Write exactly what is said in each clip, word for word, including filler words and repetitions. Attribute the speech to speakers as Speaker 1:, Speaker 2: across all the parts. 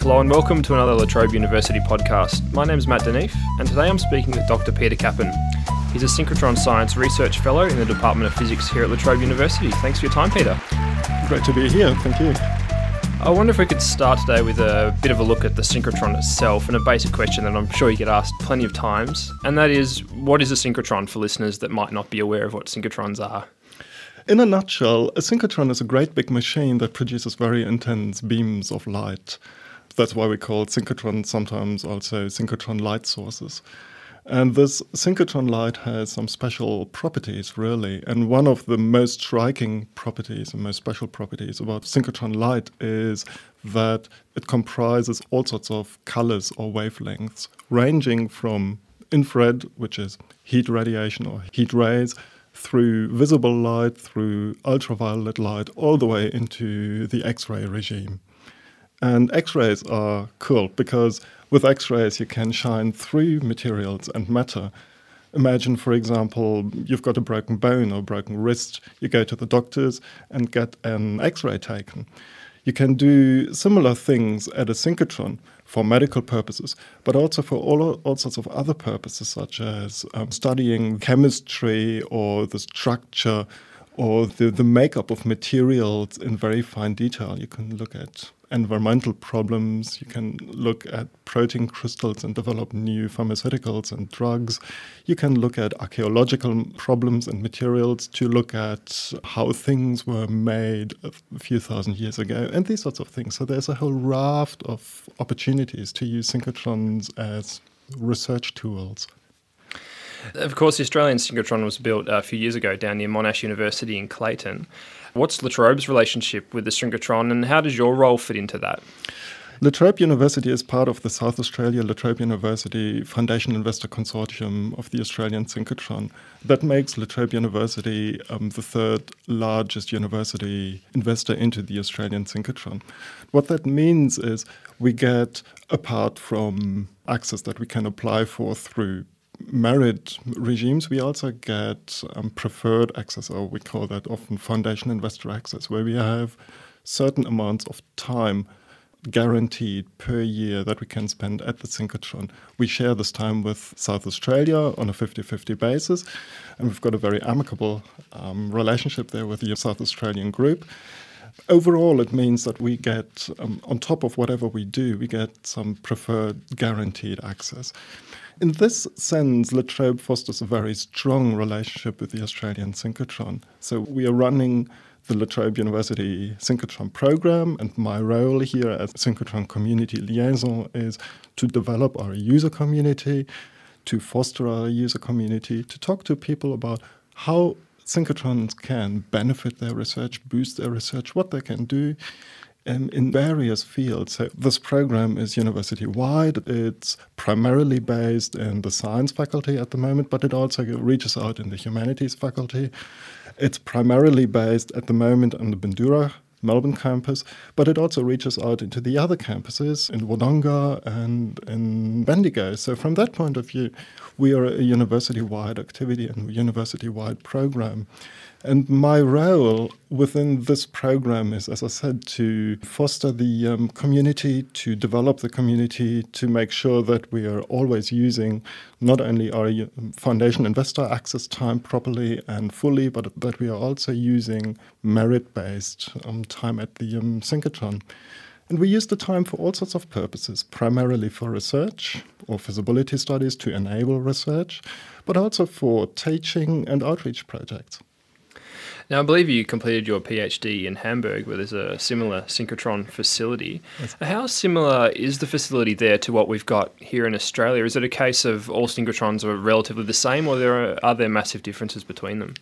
Speaker 1: Hello and welcome to another La Trobe University podcast. My name is Matt Denif, and today I'm speaking with Doctor Peter Kappen. He's a Synchrotron Science Research Fellow in the Department of Physics here at La Trobe University. Thanks for your time, Peter.
Speaker 2: Great to be here, thank you.
Speaker 1: I wonder if we could start today with a bit of a look at the synchrotron itself and a basic question that I'm sure you get asked plenty of times, and that is, what is a synchrotron for listeners that might not be aware of what synchrotrons are?
Speaker 2: In a nutshell, a synchrotron is a great big machine that produces very intense beams of light. That's why we call synchrotrons sometimes also synchrotron light sources. And this synchrotron light has some special properties, really. And one of the most striking properties and most special properties about synchrotron light is that it comprises all sorts of colors or wavelengths, ranging from infrared, which is heat radiation or heat rays, through visible light, through ultraviolet light, all the way into the X-ray regime. And X-rays are cool because with X-rays you can shine through materials and matter. Imagine, for example, you've got a broken bone or broken wrist. You go to the doctors and get an X-ray taken. You can do similar things at a synchrotron for medical purposes, but also for all, all sorts of other purposes, such as um, studying chemistry or the structure or the, the makeup of materials in very fine detail. You can look at environmental problems, you can look at protein crystals and develop new pharmaceuticals and drugs. You can look at archaeological problems and materials to look at how things were made a few thousand years ago and these sorts of things. So there's a whole raft of opportunities to use synchrotrons as research tools.
Speaker 1: Of course, the Australian synchrotron was built a few years ago down near Monash University in Clayton. What's La Trobe's relationship with the synchrotron, and how does your role fit into that?
Speaker 2: La Trobe University is part of the South Australia La Trobe University Foundation Investor Consortium of the Australian Synchrotron. That makes La Trobe University um, the third largest university investor into the Australian Synchrotron. What that means is we get, apart from access that we can apply for through merit regimes, we also get um, preferred access, or we call that often foundation investor access, where we have certain amounts of time guaranteed per year that we can spend at the synchrotron. We share this time with South Australia on a fifty-fifty basis, and we've got a very amicable um, relationship there with the South Australian group. Overall, it means that we get, um, on top of whatever we do, we get some preferred guaranteed access. In this sense, La Trobe fosters a very strong relationship with the Australian Synchrotron. So we are running the La Trobe University Synchrotron program, and my role here as Synchrotron Community Liaison is to develop our user community, to foster our user community, to talk to people about how synchrotrons can benefit their research, boost their research, what they can do um, in various fields. So this program is university-wide. It's primarily based in the science faculty at the moment, but it also reaches out in the humanities faculty. It's primarily based at the moment on the Bindura Melbourne campus, but it also reaches out into the other campuses in Wodonga and in Bendigo. So from that point of view, we are a university-wide activity and a university-wide program. And my role within this program is, as I said, to foster the um, community, to develop the community, to make sure that we are always using not only our foundation investor access time properly and fully, but that we are also using merit-based um, time at the um, synchrotron. And we use the time for all sorts of purposes, primarily for research or feasibility studies to enable research, but also for teaching and outreach projects.
Speaker 1: Now, I believe you completed your PhD in Hamburg, where there's a similar synchrotron facility. Yes. How similar is the facility there to what we've got here in Australia? Is it a case of all synchrotrons are relatively the same, or there are, are there massive differences between them?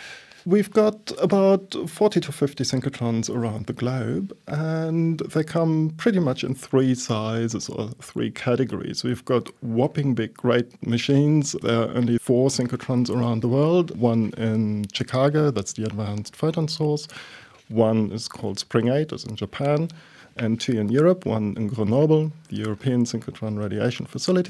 Speaker 2: We've got about forty to fifty synchrotrons around the globe, and they come pretty much in three sizes or three categories. We've got whopping big, great machines. There are only four synchrotrons around the world. One in Chicago, that's the Advanced Photon Source. One is called Spring eight, is in Japan. And two in Europe, one in Grenoble, the European Synchrotron Radiation Facility,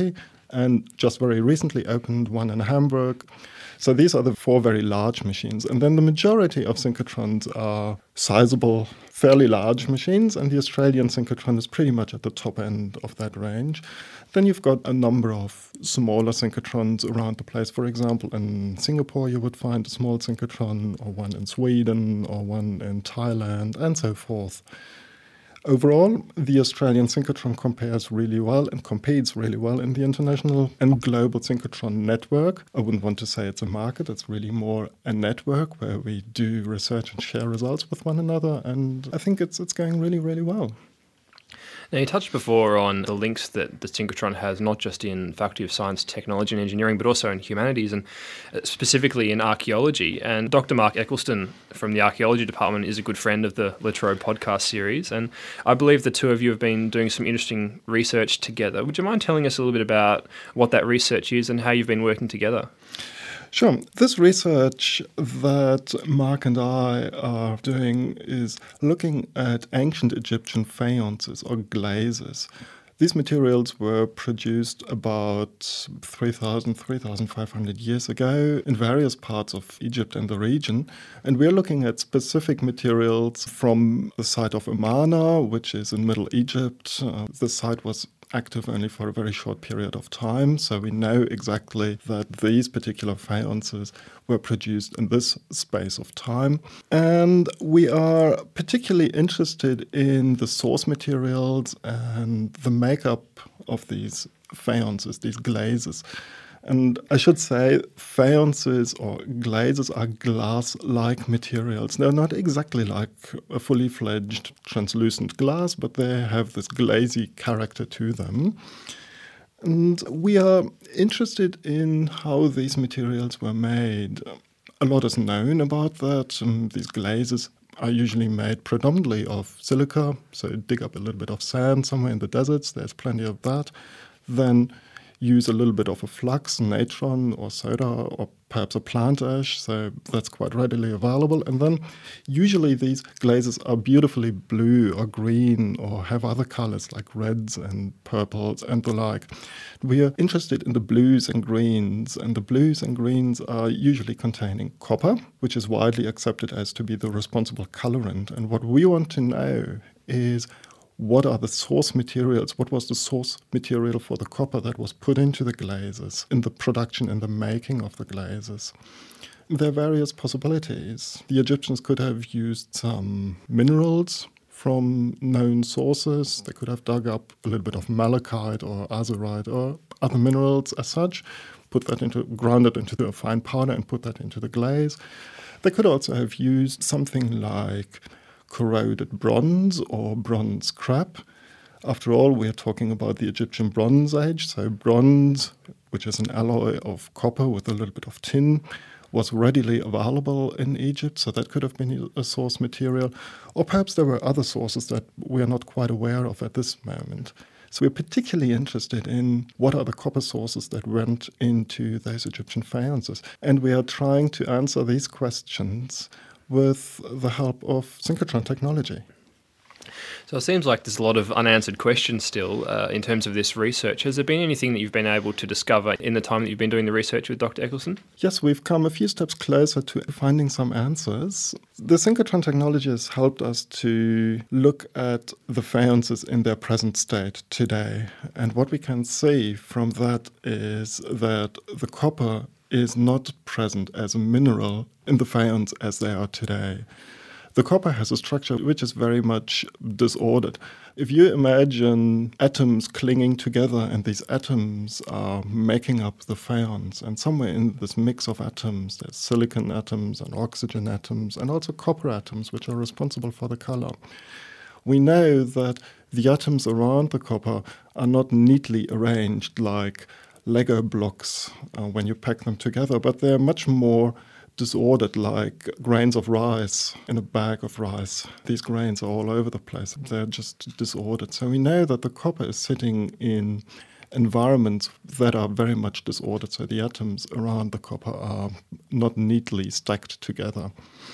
Speaker 2: and just very recently opened one in Hamburg. So these are the four very large machines. And then the majority of synchrotrons are sizable, fairly large machines, and the Australian synchrotron is pretty much at the top end of that range. Then you've got a number of smaller synchrotrons around the place. For example, in Singapore you would find a small synchrotron, or one in Sweden, or one in Thailand, and so forth. Overall, the Australian synchrotron compares really well and competes really well in the international and global synchrotron network. I wouldn't want to say it's a market, it's really more a network where we do research and share results with one another, and I think it's it's going really, really well.
Speaker 1: Now, you touched before on the links that the synchrotron has, not just in Faculty of Science, Technology and Engineering, but also in humanities, and specifically in archaeology. And Doctor Mark Eccleston from the Archaeology Department is a good friend of the La Trobe podcast series, and I believe the two of you have been doing some interesting research together. Would you mind telling us a little bit about what that research is and how you've been working together?
Speaker 2: Sure. This research that Mark and I are doing is looking at ancient Egyptian faiences or glazes. These materials were produced about three thousand, three thousand five hundred years ago in various parts of Egypt and the region. And we're looking at specific materials from the site of Amarna, which is in Middle Egypt. Uh, the site was active only for a very short period of time, so we know exactly that these particular faiences were produced in this space of time. And we are particularly interested in the source materials and the makeup of these faiences, these glazes. And I should say faiences or glazes are glass-like materials. They're not exactly like a fully fledged translucent glass, but they have this glazy character to them. And we are interested in how these materials were made. A lot is known about that. Um, these glazes are usually made predominantly of silica, so dig up a little bit of sand somewhere in the deserts, there's plenty of that. Then use a little bit of a flux, natron or soda, or perhaps a plant ash, so that's quite readily available. And then usually these glazes are beautifully blue or green or have other colors like reds and purples and the like. We are interested in the blues and greens, and the blues and greens are usually containing copper, which is widely accepted as to be the responsible colorant. And what we want to know is, what are the source materials? What was the source material for the copper that was put into the glazes in the production and the making of the glazes? There are various possibilities. The Egyptians could have used some minerals from known sources. They could have dug up a little bit of malachite or azurite or other minerals as such, put that into, ground it into a fine powder and put that into the glaze. They could also have used something like corroded bronze or bronze scrap. After all, we are talking about the Egyptian Bronze Age, so bronze, which is an alloy of copper with a little bit of tin, was readily available in Egypt, so that could have been a source material. Or perhaps there were other sources that we are not quite aware of at this moment. So we're particularly interested in what are the copper sources that went into those Egyptian faiences. And we are trying to answer these questions with the help of synchrotron technology.
Speaker 1: So it seems like there's a lot of unanswered questions still uh, in terms of this research. Has there been anything that you've been able to discover in the time that you've been doing the research with Doctor Eccleston?
Speaker 2: Yes, we've come a few steps closer to finding some answers. The synchrotron technology has helped us to look at the faiences in their present state today. And what we can see from that is that the copper is not present as a mineral in the faience as they are today. The copper has a structure which is very much disordered. If you imagine atoms clinging together and these atoms are making up the faience, and somewhere in this mix of atoms there's silicon atoms and oxygen atoms and also copper atoms which are responsible for the color. We know that the atoms around the copper are not neatly arranged like Lego blocks uh, when you pack them together, but they're much more disordered, like grains of rice in a bag of rice. These grains are all over the place. They're just disordered. So we know that the copper is sitting in environments that are very much disordered. So the atoms around the copper are not neatly stacked together.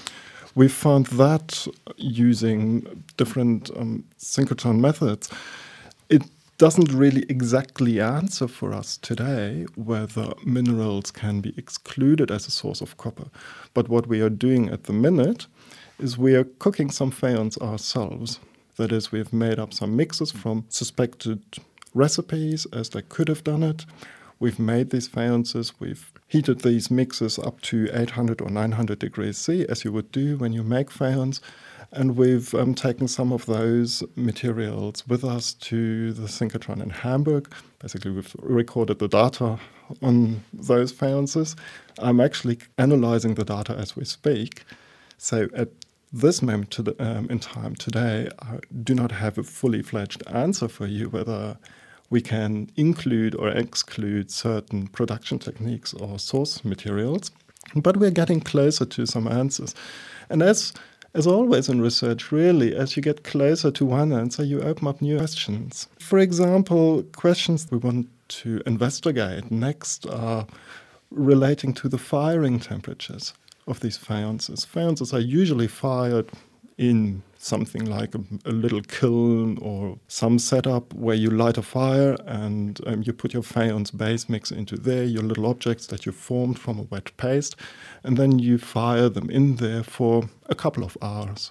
Speaker 2: We found that using different um, synchrotron methods. It doesn't really exactly answer for us today whether minerals can be excluded as a source of copper. But what we are doing at the minute is we are cooking some faience ourselves. That is, we've made up some mixes from suspected recipes as they could have done it. We've made these faïences, we've heated these mixes up to eight hundred or nine hundred degrees C, as you would do when you make faïence. And we've um, taken some of those materials with us to the synchrotron in Hamburg. Basically, we've recorded the data on those faïences. I'm actually analyzing the data as we speak. So at this moment to the, um, in time today, I do not have a fully fledged answer for you whether we can include or exclude certain production techniques or source materials. But we're getting closer to some answers. And as As always in research, really, as you get closer to one answer, you open up new questions. For example, questions we want to investigate next are relating to the firing temperatures of these faïences. Faïences are usually fired in something like a, a little kiln or some setup where you light a fire and um, you put your faïence base mix into there, your little objects that you formed from a wet paste, and then you fire them in there for a couple of hours.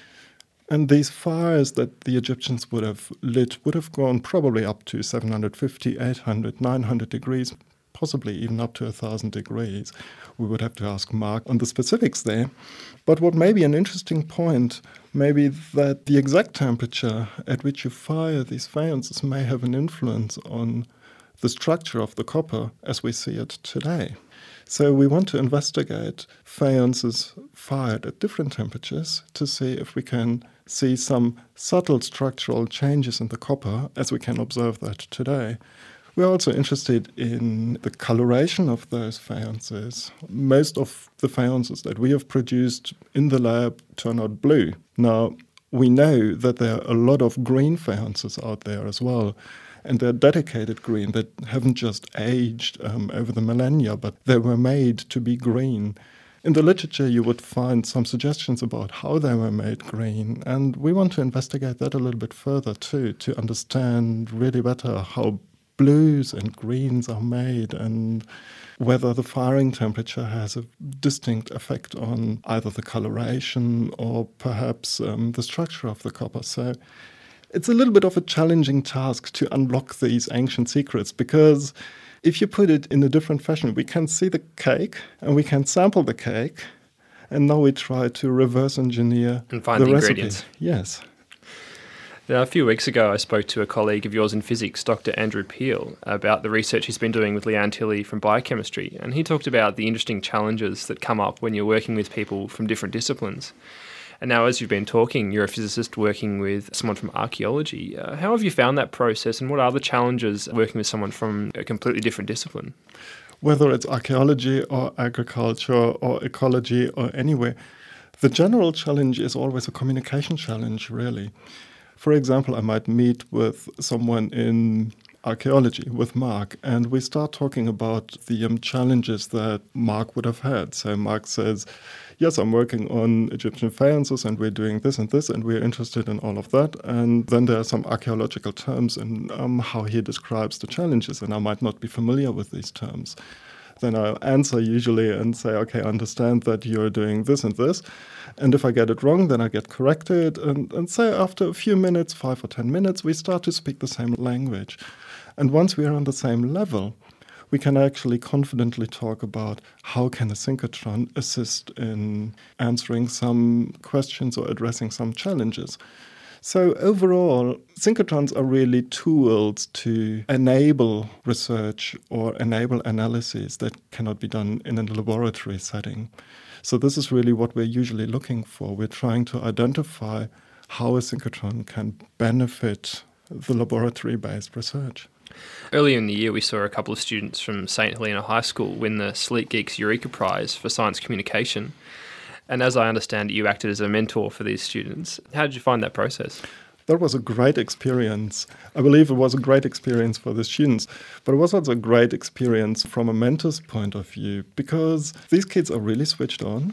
Speaker 2: And these fires that the Egyptians would have lit would have gone probably up to seven hundred fifty, eight hundred, nine hundred degrees, possibly even up to one thousand degrees. We would have to ask Mark on the specifics there. But what may be an interesting point may be that the exact temperature at which you fire these faïences may have an influence on the structure of the copper as we see it today. So we want to investigate faïences fired at different temperatures to see if we can see some subtle structural changes in the copper as we can observe that today. We're also interested in the coloration of those faïences. Most of the faïences that we have produced in the lab turn out blue. Now, we know that there are a lot of green faïences out there as well, and they're dedicated green that haven't just aged um, over the millennia, but they were made to be green. In the literature, you would find some suggestions about how they were made green, and we want to investigate that a little bit further too, to understand really better how blues and greens are made and whether the firing temperature has a distinct effect on either the coloration or perhaps um, the structure of the copper. So it's a little bit of a challenging task to unlock these ancient secrets, because if you put it in a different fashion, we can see the cake and we can sample the cake, and now we try to reverse engineer
Speaker 1: and find
Speaker 2: the,
Speaker 1: the
Speaker 2: recipe.
Speaker 1: ingredients.
Speaker 2: Yes.
Speaker 1: Now, a few weeks ago, I spoke to a colleague of yours in physics, Doctor Andrew Peel, about the research he's been doing with Leanne Tilley from biochemistry, and he talked about the interesting challenges that come up when you're working with people from different disciplines. And now, as you've been talking, you're a physicist working with someone from archaeology. Uh, how have you found that process, and what are the challenges working with someone from a completely different discipline?
Speaker 2: Whether it's archaeology or agriculture or ecology or anywhere, the general challenge is always a communication challenge, really. For example, I might meet with someone in archaeology, with Mark, and we start talking about the um, challenges that Mark would have had. So Mark says, yes, I'm working on Egyptian faïences and we're doing this and this and we're interested in all of that. And then there are some archaeological terms in um, how he describes the challenges, and I might not be familiar with these terms. Then I'll answer usually and say, okay, I understand that you're doing this and this. And if I get it wrong, then I get corrected. And, and say after a few minutes, five or ten minutes, we start to speak the same language. And once we are on the same level, we can actually confidently talk about how can a synchrotron assist in answering some questions or addressing some challenges. So overall, synchrotrons are really tools to enable research or enable analyses that cannot be done in a laboratory setting. So this is really what we're usually looking for. We're trying to identify how a synchrotron can benefit the laboratory-based research.
Speaker 1: Earlier in the year, we saw a couple of students from Saint Helena High School win the Sleek Geeks Eureka Prize for Science Communication. And as I understand it, you acted as a mentor for these students. How did you find that process?
Speaker 2: That was a great experience. I believe it was a great experience for the students, but it was also a great experience from a mentor's point of view, because these kids are really switched on.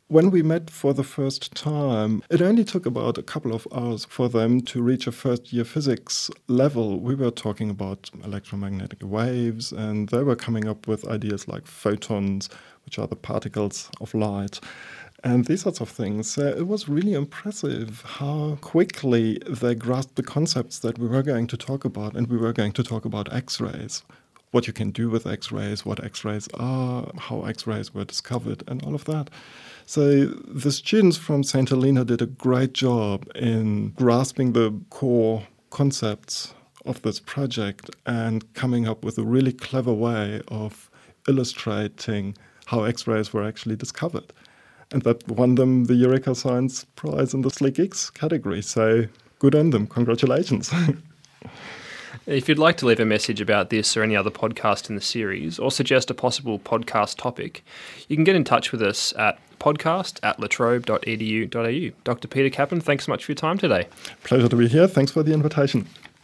Speaker 2: when we met for the first time, it only took about a couple of hours for them to reach a first-year physics level. We were talking about electromagnetic waves, and they were coming up with ideas like photons, which are the particles of light, and these sorts of things. Uh, it was really impressive how quickly they grasped the concepts that we were going to talk about, and we were going to talk about X-rays. What you can do with X-rays, what X-rays are, how X-rays were discovered, and all of that. So the students from Saint Helena did a great job in grasping the core concepts of this project and coming up with a really clever way of illustrating how X-rays were actually discovered. And that won them the Eureka Science Prize in the Slick X category. So good on them. Congratulations.
Speaker 1: If you'd like to leave a message about this or any other podcast in the series, or suggest a possible podcast topic, you can get in touch with us at podcast at la trobe dot e d u dot a u. Doctor Peter Kaplan, thanks so much for your time today.
Speaker 2: Pleasure to be here. Thanks for the invitation.